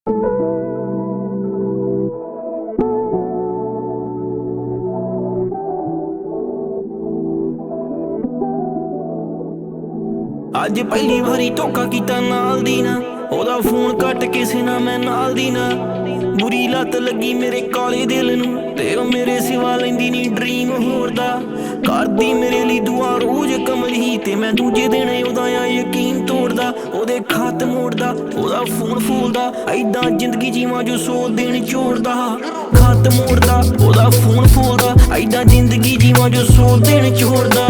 ਅੱਜ ਪਹਿਲੀ ਵਾਰੀ ਧੋਖਾ ਕੀਤਾ ਨਾਲ ਦੀ ਨਾ, ਉਹਦਾ ਫੋਨ ਕੱਟ ਕਿਸੇ ਨਾ ਮੈਂ ਨਾਲ ਦੀ ਨਾ। ਬੁਰੀ ਲੱਤ ਲੱਗੀ ਮੇਰੇ ਕਾਲੇ ਦਿਲ ਨੂੰ, ਤੇ ਉਹ ਮੇਰੇ ਸਿਵਾ ਲੈਂਦੀ ਨੀ ਡਰੀਮ ਹੋਰ ਦਾ। ਕਰਦੀ ਮੇਰੇ ਲਈ ਦੁਆ ਰੋਜ਼ ਕਮਲੀ, ਤੇ ਮੈਂ ਦੂਜੇ ਦਿਨ ਉਹਦਾ ਆ ਯਕੀਨ ਤੋੜਦਾ। ਉਹਦੇ ਖੱਤ ਮੋੜਦਾ, ਉਹਦਾ ਫੋਨ ਫੋਲਦਾ, ਐਦਾਂ ਜ਼ਿੰਦਗੀ ਜੀਵਾਂ ਜੋ 100 ਦਿਨ ਛੋੜਦਾ। ਖੱਤ ਮੋੜਦਾ, ਉਹਦਾ ਫੋਨ ਫੋਲਦਾ, ਐਦਾਂ ਜ਼ਿੰਦਗੀ ਜੀਵਾਂ ਜੋ 100 ਦਿਨ ਛੋੜਦਾ।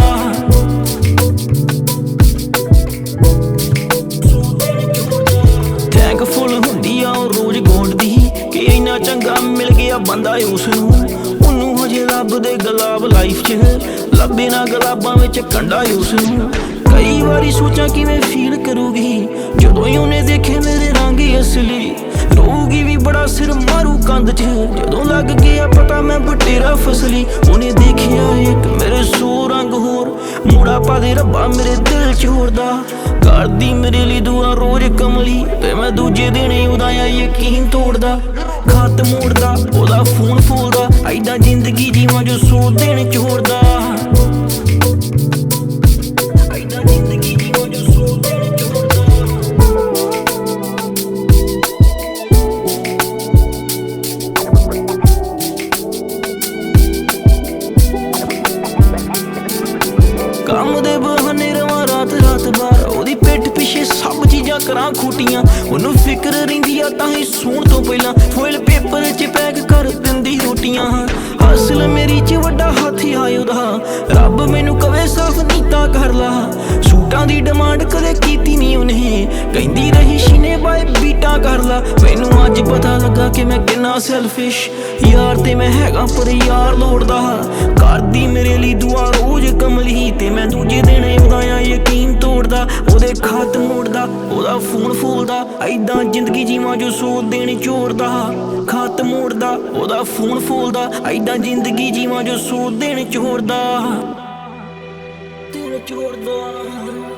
ਫੁੱਲ ਹੁੰਦੀ ਆ ਉਹ ਰੋਜ਼ ਗੋਂਡਦੀ, ਕਿ ਇੰਨਾ ਚੰਗਾ ਮਿਲ ਗਿਆ ਬੰਦਾ ਉਸ ਨੂੰ। ਉਹਨੂੰ ਹਜੇ ਲੱਭਦੇ ਗੁਲਾਬ ਲਾਈਫ 'ਚ, ਲੱਭੇ ਨਾ ਗੁਲਾਬਾਂ ਵਿੱਚ ਕੰਡਾ ਉਸ ਨੂੰ। ਕਈ ਵਾਰੀ ਸੋਚਾਂ ਕਿਵੇਂ ਫੀਲ ਕਰੂਗੀ ਜਦੋਂ ਹੀ ਉਹਨੇ ਦੇਖੇ ਮੇਰੇ ਰੰਗ ਅਸਲੀ। ਰੋਊਗੀ ਵੀ ਬੜਾ ਸਿਰ ਮਾਰੂ ਕੰਧ 'ਚ, ਜਦੋਂ ਲੱਗ ਗਿਆ ਪਤਾ ਮੈਂ ਬਟੇਰਾ ਫਸਲੀ। ਉਹਨੇ ਦੇਖਿਆ ਇੱਕ ਮੇਰੇ 100 ਰੰਗ ਹੋਰ, ਮੋੜਾ ਪਾ ਦੇ ਰੱਬਾ ਮੇਰੇ ਦਿਲ 'ਚ ਹੋਰਦਾ। ਕਰਦੀ ਮੇਰੇ ਲਈ ਦੁਆ ਰੋਜ਼ ਕਮਲੀ, ਤੇ ਮੈਂ ਦੂਜੇ ਦਿਨ ਉਹਦਾ ਆ ਯਕੀਨ ਤੋੜਦਾ। ਖੱਤ ਮੋੜਦਾ, ਉਹਦਾ ਫੋਨ ਫੋਲਦਾ, ਐਦਾਂ ਜ਼ਿੰਦਗੀ ਜੀਵਾਂ ਜੋ 100 ਦਿਨ ਛੋੜਦਾ। ਐਦਾਂ ਜ਼ਿੰਦਗੀ ਜੀਵਾਂ ਜੋ 100 ਦਿਨ ਛੋੜਦਾ। ਕੰਮ ਦੇ ਬਹਾਨੇ ਰਵਾਂ ਰਾਤ ਰਾਤ ਬਾਰ, ਉਹਦੀ ਪਿੱਠ ਪਿੱਛੇ ਸਭ ਚੀਜ਼ਾਂ ਕਰਾਂ ਖੂਟੀਆਂ। ਉਹਨੂੰ ਫਿਕਰ ਰਹਿੰਦੀ ਆ ਤਾਂ ਹੀ ਸੌਣ ਤੋਂ ਪਹਿਲਾਂ ਫੋਇਲ ਪੇਪਰ 'ਚ ਪੈਕ ਕਰ ਦਿੰਦੀ ਰੋਟੀਆਂ। ਅਸਲ ਮੇਰੀ 'ਚ ਵੱਡਾ ਹੱਥ ਆ ਉਹਦਾ, ਰੱਬ ਮੈਨੂੰ ਕਵੇ ਸਾਫ਼ ਨੀਤਾ ਕਰ ਲਾ। ਸੂਟਾਂ ਦੀ ਡਿਮਾਂਡ ਕਦੇ ਕੀਤੀ ਨਹੀਂ ਉਹਨੇ, ਕਹਿੰਦੀ ਰਹੀ ਸ਼ੀਨੇ ਬਾਏ ਬੀਟਾਂ ਕਰ ਲਾ। ਮੈਨੂੰ ਅੱਜ ਪਤਾ ਲੱਗਾ ਕਿ ਮੈਂ ਕਿੰਨਾ ਸੈਲਫਿਸ਼ ਯਾਰ ਤੇ ਮੈਂ ਹੈਗਾ, ਪਰ ਯਾਰ ਲੋੜਦਾ। ਕਰਦੀ ਮੇਰੇ ਲਈ ਦੁਆ ਰੋਜ਼ ਕਮਲੀ, ਤੇ ਮੈਂ ਦੂਜੇ ਦਿਨ ਉਹਦਾ ਆ ਯਕੀਨ ਤੋੜਦਾ। ਉਹਦੇ ਖੱਤ ਮੋੜਦਾ, ਉਹਦਾ ਫੋਨ ਫੋਲਦਾ, ਐਦਾਂ ਜ਼ਿੰਦਗੀ ਜੀਵਾਂ ਜੋ 100 ਦਿਨ ਛੋੜਦਾ। ਖੱਤ ਮੋੜਦਾ, ਉਹਦਾ ਫੋਨ ਫੋਲਦਾ, ਐਦਾਂ ਜ਼ਿੰਦਗੀ ਜੀਵਾਂ ਜੋ 100 ਦਿਨ ਛੋੜਦਾ। ਦਿਨ ਛੋੜਦਾ।